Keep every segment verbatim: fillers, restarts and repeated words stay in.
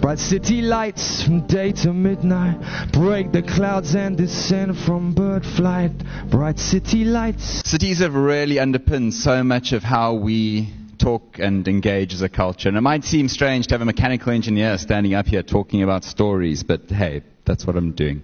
Bright city lights from day to midnight, break the clouds and descend from bird flight. Bright city lights. Cities have really underpinned so much of how we talk and engage as a culture. And it might seem strange to have a mechanical engineer standing up here talking about stories, but hey, that's what I'm doing.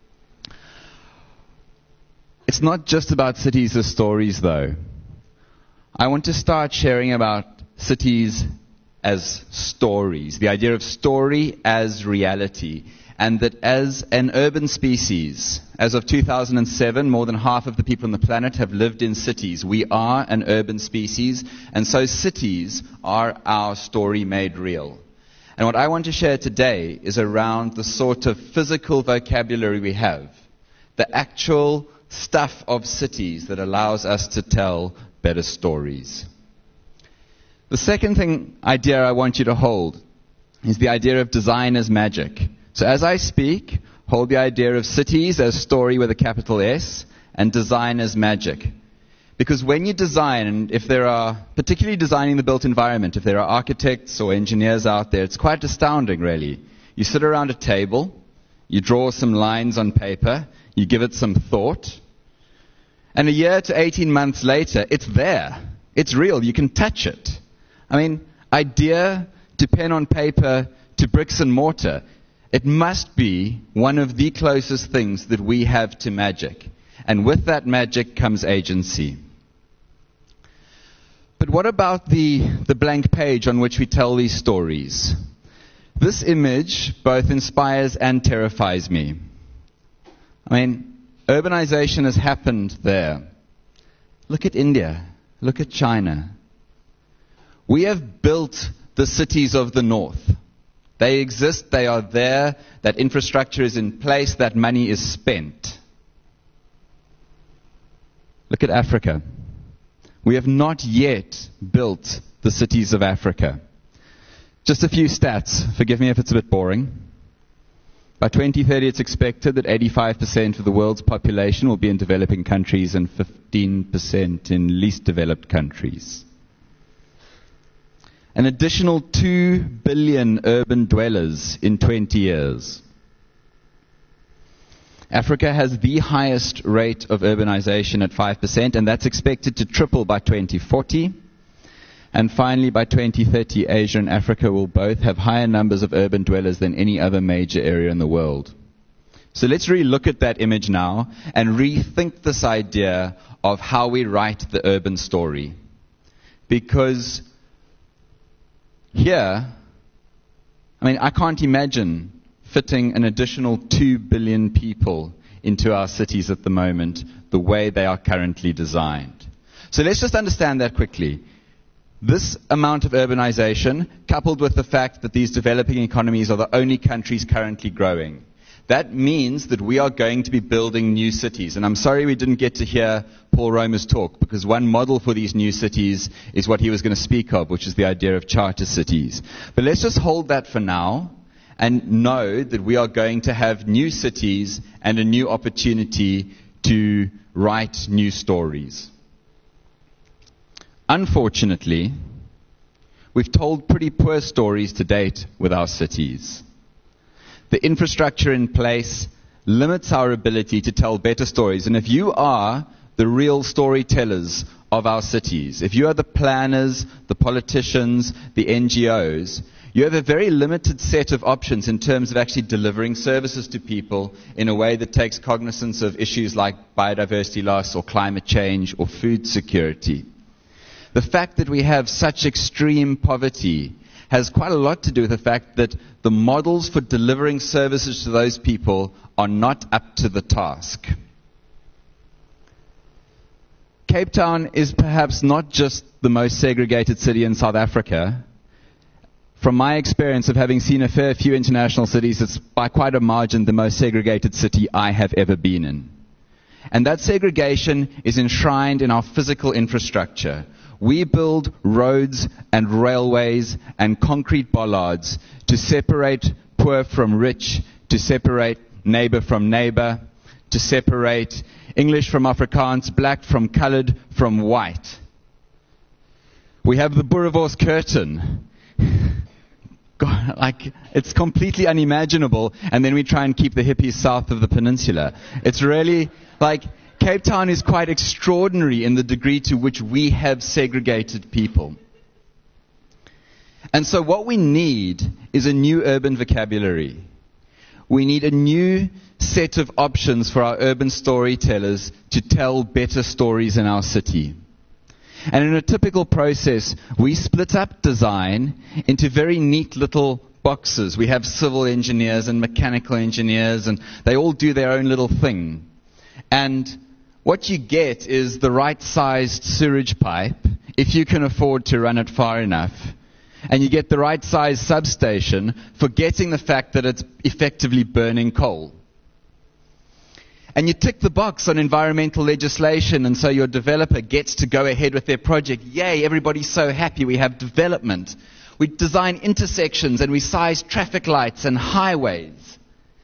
It's not just about cities as stories, though. I want to start sharing about cities as stories, the idea of story as reality, and that as an urban species, as of two thousand seven, more than half of the people on the planet have lived in cities. We are an urban species, and so cities are our story made real. And what I want to share today is around the sort of physical vocabulary we have, the actual stuff of cities that allows us to tell better stories. The second thing, idea I want you to hold is the idea of design as magic. So as I speak, hold the idea of cities as story with a capital S and design as magic. Because when you design, and if there are, particularly designing the built environment, if there are architects or engineers out there, it's quite astounding really. You sit around a table, you draw some lines on paper, you give it some thought, and a year to eighteen months later, it's there. It's real. You can touch it. I mean, idea to pen on paper to bricks and mortar. It must be one of the closest things that we have to magic. And with that magic comes agency. But what about the, the blank page on which we tell these stories? This image both inspires and terrifies me. I mean, urbanization has happened there. Look at India. Look at China. We have built the cities of the north. They exist, they are there, that infrastructure is in place, that money is spent. Look at Africa. We have not yet built the cities of Africa. Just a few stats. Forgive me if it's a bit boring. By twenty thirty, it's expected that eighty-five percent of the world's population will be in developing countries and fifteen percent in least developed countries. An additional two billion urban dwellers in twenty years. Africa has the highest rate of urbanization at five percent, and that's expected to triple by twenty forty. And finally, by twenty thirty, Asia and Africa will both have higher numbers of urban dwellers than any other major area in the world. So let's really look at that image now and rethink this idea of how we write the urban story. Because here, I mean, I can't imagine fitting an additional two billion people into our cities at the moment the way they are currently designed. So let's just understand that quickly. This amount of urbanization, coupled with the fact that these developing economies are the only countries currently growing, that means that we are going to be building new cities. And I'm sorry we didn't get to hear Paul Romer's talk, because one model for these new cities is what he was going to speak of, which is the idea of charter cities. But let's just hold that for now and know that we are going to have new cities and a new opportunity to write new stories. Unfortunately, we've told pretty poor stories to date with our cities. The infrastructure in place limits our ability to tell better stories. And if you are the real storytellers of our cities, if you are the planners, the politicians, the N G Os, you have a very limited set of options in terms of actually delivering services to people in a way that takes cognizance of issues like biodiversity loss or climate change or food security. The fact that we have such extreme poverty has quite a lot to do with the fact that the models for delivering services to those people are not up to the task. Cape Town is perhaps not just the most segregated city in South Africa. From my experience of having seen a fair few international cities, it's by quite a margin the most segregated city I have ever been in. And that segregation is enshrined in our physical infrastructure. We build roads and railways and concrete bollards to separate poor from rich, to separate neighbor from neighbor, to separate English from Afrikaans, black from colored, from white. We have the Boerewors curtain. God, like, it's completely unimaginable, and then we try and keep the hippies south of the peninsula. It's really, like, Cape Town is quite extraordinary in the degree to which we have segregated people. And so what we need is a new urban vocabulary. We need a new set of options for our urban storytellers to tell better stories in our city. And in a typical process, we split up design into very neat little boxes. We have civil engineers and mechanical engineers, and they all do their own little thing. And what you get is the right-sized sewage pipe, if you can afford to run it far enough. And you get the right-sized substation, forgetting the fact that it's effectively burning coal. And you tick the box on environmental legislation, and so your developer gets to go ahead with their project. Yay, everybody's so happy, we have development. We design intersections and we size traffic lights and highways.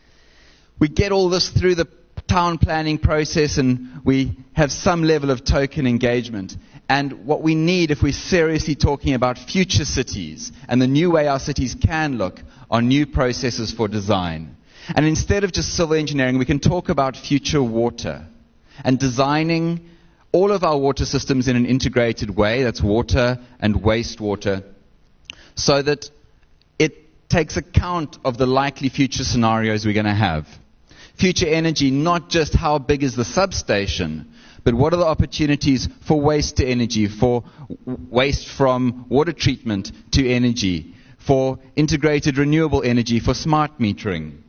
We get all this through the town planning process, and we have some level of token engagement. And what we need, if we're seriously talking about future cities and the new way our cities can look, are new processes for design. And instead of just civil engineering, we can talk about future water and designing all of our water systems in an integrated way, that's water and wastewater, so that it takes account of the likely future scenarios we're going to have. Future energy, not just how big is the substation, but what are the opportunities for waste to energy, for waste from water treatment to energy, for integrated renewable energy, for smart metering.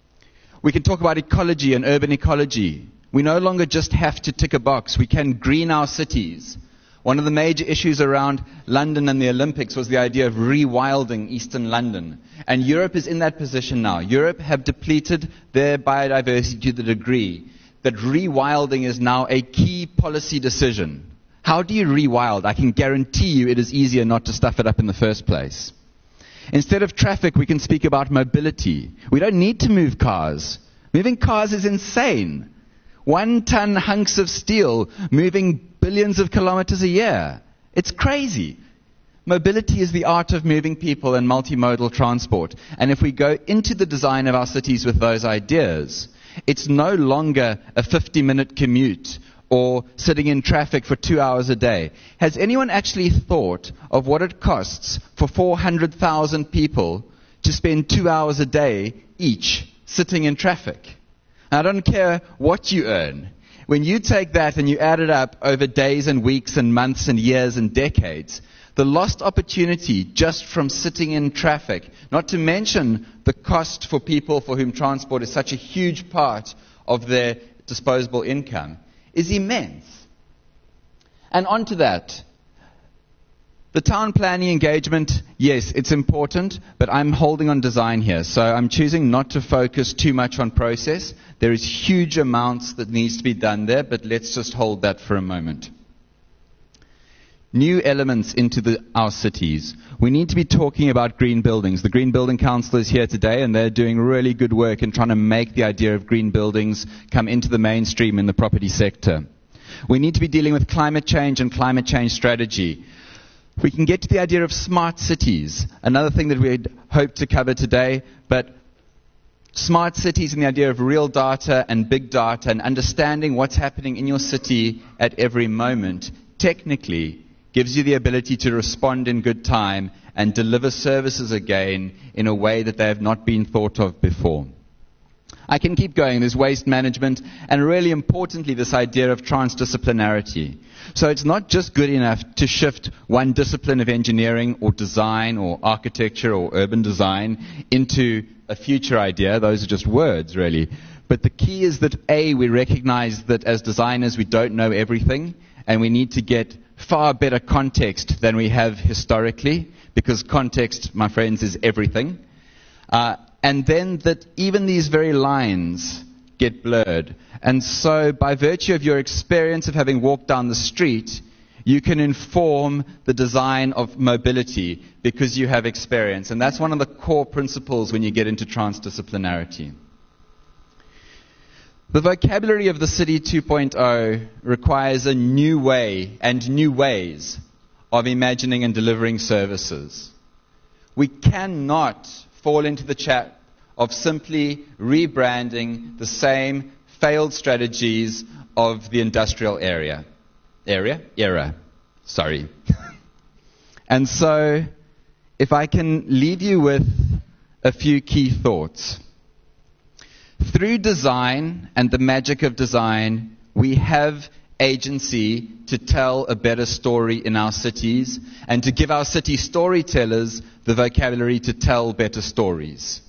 We can talk about ecology and urban ecology. We no longer just have to tick a box. We can green our cities. One of the major issues around London and the Olympics was the idea of rewilding Eastern London. And Europe is in that position now. Europe have depleted their biodiversity to the degree that rewilding is now a key policy decision. How do you rewild? I can guarantee you it is easier not to stuff it up in the first place. Instead of traffic, we can speak about mobility. We don't need to move cars. Moving cars is insane. One-ton hunks of steel moving billions of kilometers a year. It's crazy. Mobility is the art of moving people and multimodal transport. And if we go into the design of our cities with those ideas, it's no longer a fifty-minute commute or sitting in traffic for two hours a day. Has anyone actually thought of what it costs for four hundred thousand people to spend two hours a day each sitting in traffic? I don't care what you earn. When you take that and you add it up over days and weeks and months and years and decades, the lost opportunity just from sitting in traffic, not to mention the cost for people for whom transport is such a huge part of their disposable income, is immense. And on to that, the town planning engagement, yes, it's important, but I'm holding on design here. So I'm choosing not to focus too much on process. There is huge amounts that needs to be done there, but let's just hold that for a moment. New elements into the, our cities. We need to be talking about green buildings. The Green Building Council is here today, and they're doing really good work in trying to make the idea of green buildings come into the mainstream in the property sector. We need to be dealing with climate change and climate change strategy. We can get to the idea of smart cities, another thing that we'd hoped to cover today, but smart cities and the idea of real data and big data and understanding what's happening in your city at every moment technically gives you the ability to respond in good time and deliver services again in a way that they have not been thought of before. I can keep going. There's waste management, and really importantly, this idea of transdisciplinarity. So it's not just good enough to shift one discipline of engineering or design or architecture or urban design into a future idea. Those are just words, really. But the key is that, A, we recognize that as designers we don't know everything, and we need to get far better context than we have historically, because context, my friends, is everything. Uh, and then that even these very lines get blurred. And so by virtue of your experience of having walked down the street, you can inform the design of mobility because you have experience. And that's one of the core principles when you get into transdisciplinarity. The vocabulary of the City two point oh requires a new way and new ways of imagining and delivering services. We cannot fall into the trap of simply rebranding the same failed strategies of the industrial area. Area? Era. Sorry. And so, if I can leave you with a few key thoughts. Through design and the magic of design, we have agency to tell a better story in our cities and to give our city storytellers the vocabulary to tell better stories.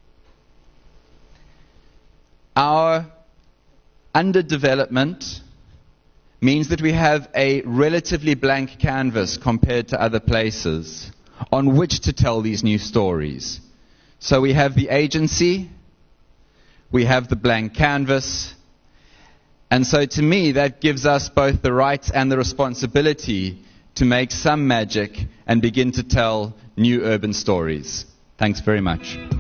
Our underdevelopment means that we have a relatively blank canvas compared to other places on which to tell these new stories. So we have the agency, we have the blank canvas, and so to me that gives us both the right and the responsibility to make some magic and begin to tell new urban stories. Thanks very much.